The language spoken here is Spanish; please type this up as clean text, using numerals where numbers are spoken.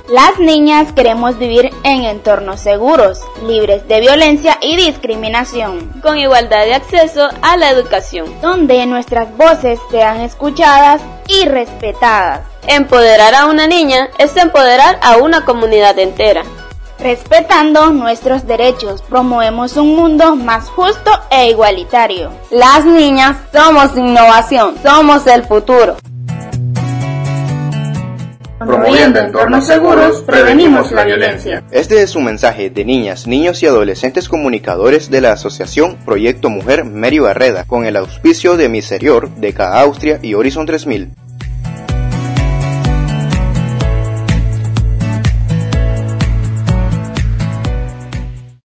Las niñas queremos vivir en entornos seguros, libres de violencia y discriminación, con igualdad de acceso a la educación, donde nuestras voces sean escuchadas y respetadas. Empoderar a una niña es empoderar a una comunidad entera. Respetando nuestros derechos, promovemos un mundo más justo e igualitario. Las niñas somos innovación, somos el futuro. Promoviendo entornos seguros, prevenimos la violencia. Este es un mensaje de niñas, niños y adolescentes comunicadores de la Asociación Proyecto Mujer Mary Barreda, con el auspicio de Miserior, DECA Austria y Horizon 3000.